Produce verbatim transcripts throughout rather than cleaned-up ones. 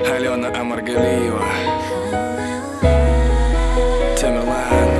Алена Омаргалиева, Тамерлан.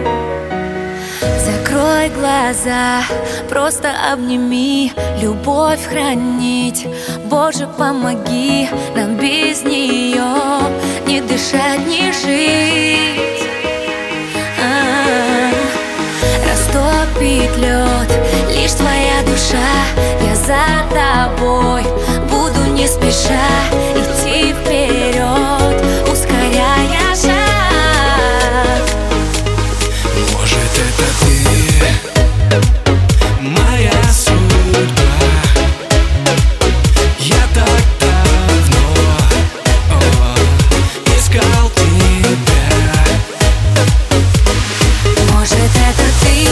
Закрой глаза, просто обними, любовь хранить. Боже, помоги нам без нее не дышать, не жить. А-а-а. Растопит лед лишь твоя душа. Я за тобой буду не спеша идти вперед, ускоряя шаг. Может, это ты, моя судьба. Я так давно о, искал тебя. Может, это ты,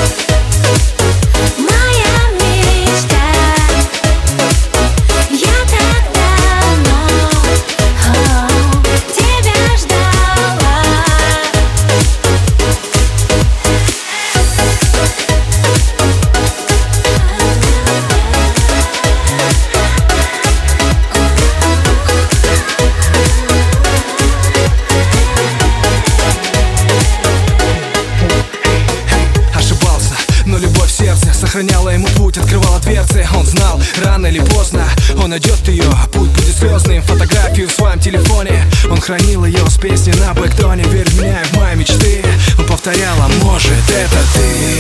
моя мечта. Я так давно о, тебя ждала. Но любовь в сердце сохраняла ему путь, открывала дверцы. Он знал, рано или поздно он найдет ее. Путь будет слезным, фотографию в своем телефоне он хранил ее с песней на бэктоне. Верь в меня и в мои мечты. Он повторял: а может, это ты,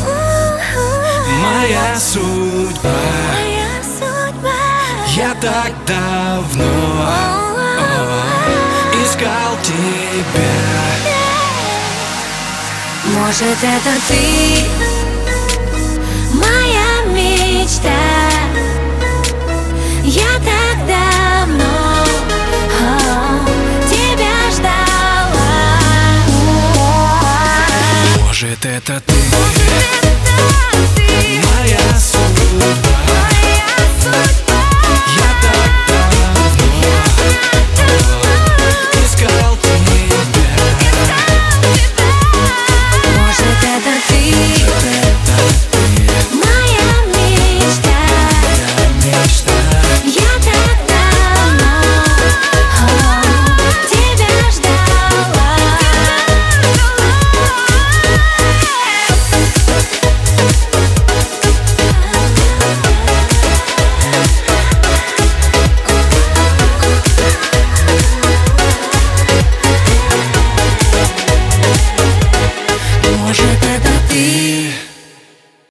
моя судьба. Я так давно о, искал тебя. Может, это ты, моя мечта. Я так давно о, тебя ждала. Может, это ты, моя судьба.